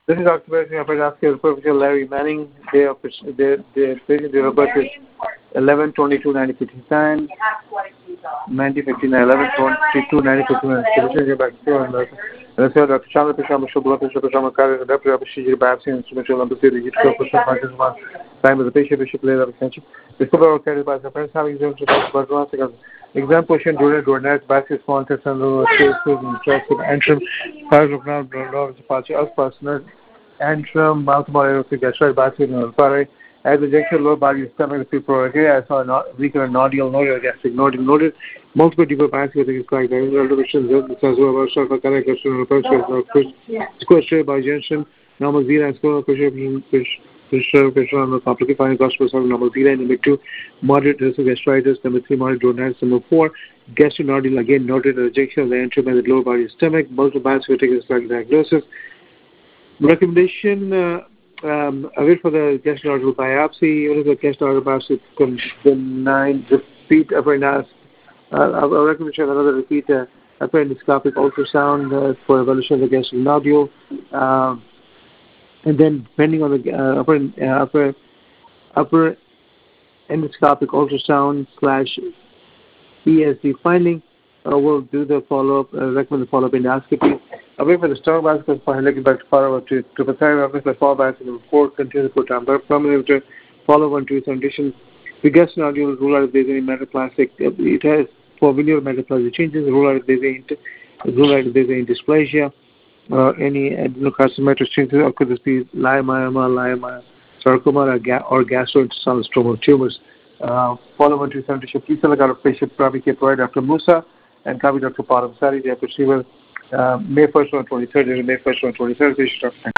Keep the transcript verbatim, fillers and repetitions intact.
This is Occupational Operator Professor Larry Manning. Day of the the patient date of birth is eleven twenty-two nineteen fifty-nine. nineteen fifty-nine, eleven twenty-two nineteen fifty-nine. Physician back to Doctor Chandra Pishama Shubla Pishama Kari, Doctor Abhishek Babsi, Instrumental number three, Digital Person Parkinson, time of the patient, Bishop Layer Extension. The cover carried by the friends having exams to exam question, Jordan, Jordan, Basket, Sponsors, and Cases, and Trust of Antrim, Cars of Now, Lord, Apache, Us Personal, Antrim, Multiple Gastric Basket, and Alpare. As a junction, lower body stomach, people here, I saw a weaker nodule, nodule, gastric nodule, nodule, multiple deeper basket, things like that. Reservations, because we have a correct question, question by junction, normal zero, and score, pressure, pressure, pressure on the complicated final gospel, number zero, and number two, moderate risk of gastritis, number three, moderate duodenal, number four, gastric nodule, again, noted rejection of the antrim and the lower body stomach, multiple basket, taking a diagnosis. Recommendation, uh, Um, I wait for the gastric nodule biopsy. Even if the gastric nodule biopsy comes benign, repeat upper nas. Uh, I will recommend another repeat uh, upper endoscopic ultrasound uh, for evaluation of the gastric nodule, um, and then depending on the uh, upper uh, upper upper endoscopic ultrasound slash E S D finding, uh, we'll do the follow up. Uh, recommend the follow up endoscopy. Away for the stomach basket, for looking back to follow up to triple thyroid, the fall basket number four, continue to put down permanent follow on to its condition. The gastric nodule rule out if there's any metaplastic. It has for venereal metaplastic changes. Rule out if there's any rule out if there's any dysplasia or any adenocarcinomatous changes. Or could this be leiomyoma, leiomyoma, sarcoma, or, ga- or gastrointestinal stromal tumors? Uh, follow on to its condition. Please select out a patient probably care provider Doctor Musa and copy Doctor Param Sari, the receiver. Uh, May first, one twenty-third, May first, one twenty-third, patient.